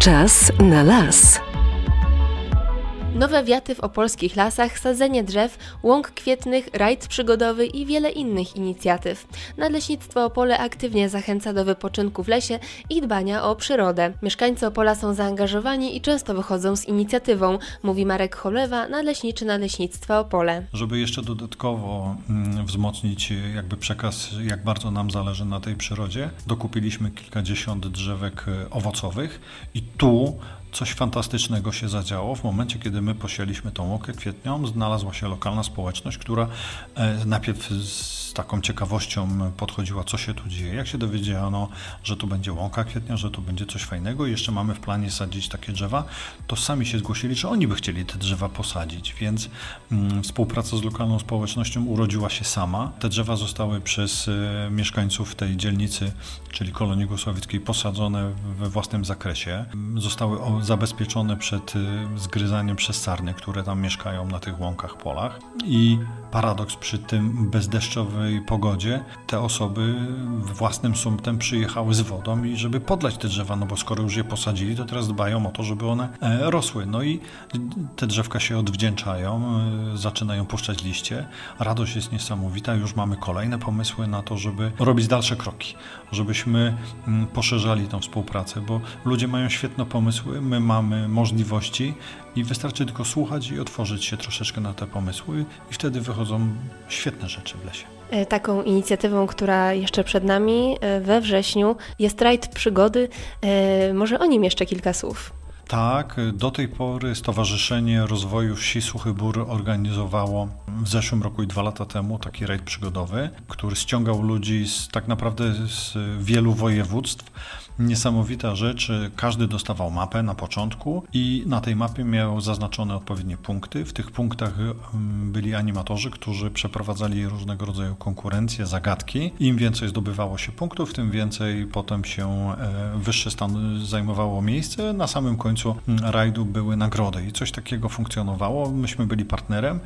Czas na las. Nowe wiaty w opolskich lasach, sadzenie drzew, łąk kwietnych, rajd przygodowy i wiele innych inicjatyw. Nadleśnictwo Opole aktywnie zachęca do wypoczynku w lesie i dbania o przyrodę. Mieszkańcy Opola są zaangażowani i często wychodzą z inicjatywą, mówi Marek Cholewa, nadleśniczy Nadleśnictwa Opole. Żeby jeszcze dodatkowo wzmocnić jakby przekaz, jak bardzo nam zależy na tej przyrodzie, dokupiliśmy kilkadziesiąt drzewek owocowych i tu coś fantastycznego się zadziało. W momencie, kiedy my posieliśmy tą łąkę kwietnią, znalazła się lokalna społeczność, która najpierw z taką ciekawością podchodziła, co się tu dzieje. Jak się dowiedziano, że tu będzie łąka kwietnia, że tu będzie coś fajnego i jeszcze mamy w planie sadzić takie drzewa, to sami się zgłosili, że oni by chcieli te drzewa posadzić, więc współpraca z lokalną społecznością urodziła się sama. Te drzewa zostały przez mieszkańców tej dzielnicy, czyli Kolonii Głosowickiej, posadzone we własnym zakresie. Zostały zabezpieczone przed zgryzaniem przez sarny, które tam mieszkają na tych łąkach, polach. I paradoks, przy tym bezdeszczowej pogodzie te osoby własnym sumptem przyjechały z wodą i żeby podlać te drzewa, no bo skoro już je posadzili, to teraz dbają o to, żeby one rosły. No i te drzewka się odwdzięczają, zaczynają puszczać liście. Radość jest niesamowita, już mamy kolejne pomysły na to, żeby robić dalsze kroki, żebyśmy poszerzali tą współpracę, bo ludzie mają świetne pomysły, my mamy możliwości i wystarczy tylko słuchać i otworzyć się troszeczkę na te pomysły i wtedy wychodzą świetne rzeczy w lesie. Taką inicjatywą, która jeszcze przed nami we wrześniu, jest rajd przygody. Może o nim jeszcze kilka słów. Tak, do tej pory Stowarzyszenie Rozwoju Wsi Suchy Bór organizowało w zeszłym roku i 2 lata temu taki rajd przygodowy, który ściągał ludzi tak naprawdę z wielu województw. Niesamowita rzecz, każdy dostawał mapę na początku i na tej mapie miał zaznaczone odpowiednie punkty. W tych punktach byli animatorzy, którzy przeprowadzali różnego rodzaju konkurencje, zagadki. Im więcej zdobywało się punktów, tym więcej potem się wyższy stan zajmowało miejsce. Na samym końcu rajdu były nagrody i coś takiego funkcjonowało. Myśmy byli partnerem.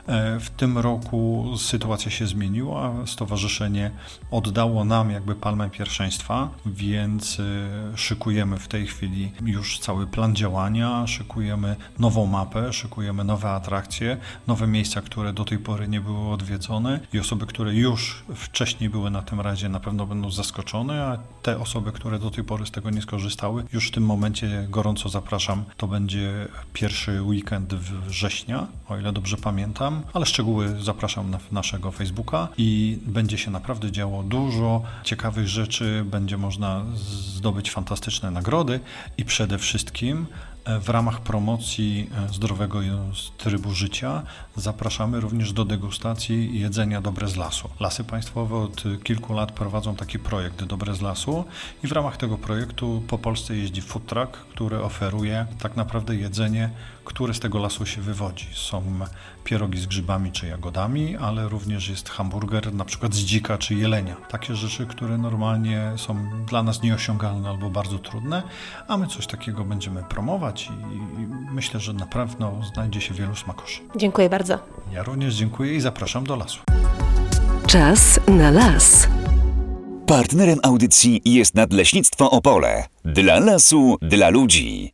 W tym roku sytuacja się zmieniła. Stowarzyszenie oddało nam jakby palmę pierwszeństwa, więc szykujemy w tej chwili już cały plan działania, szykujemy nową mapę, szykujemy nowe atrakcje, nowe miejsca, które do tej pory nie były odwiedzone i osoby, które już wcześniej były na tym rajdzie, na pewno będą zaskoczone, a te osoby, które do tej pory z tego nie skorzystały, już w tym momencie gorąco zapraszam. To będzie pierwszy weekend września, o ile dobrze pamiętam, ale szczegóły zapraszam na naszego Facebooka i będzie się naprawdę działo dużo ciekawych rzeczy, będzie można zdobyć fantastyczne nagrody i przede wszystkim w ramach promocji zdrowego trybu życia zapraszamy również do degustacji jedzenia Dobre z lasu. Lasy Państwowe od kilku lat prowadzą taki projekt Dobre z lasu i w ramach tego projektu po Polsce jeździ food truck, który oferuje tak naprawdę jedzenie, które z tego lasu się wywodzi. Są pierogi z grzybami czy jagodami, ale również jest hamburger na przykład z dzika czy jelenia. Takie rzeczy, które normalnie są dla nas nieosiągalne albo bardzo trudne, a my coś takiego będziemy promować i myślę, że na pewno znajdzie się wielu smakoszy. Dziękuję bardzo. Ja również dziękuję i zapraszam do lasu. Czas na las. Partnerem audycji jest Nadleśnictwo Opole. Dla lasu, dla ludzi.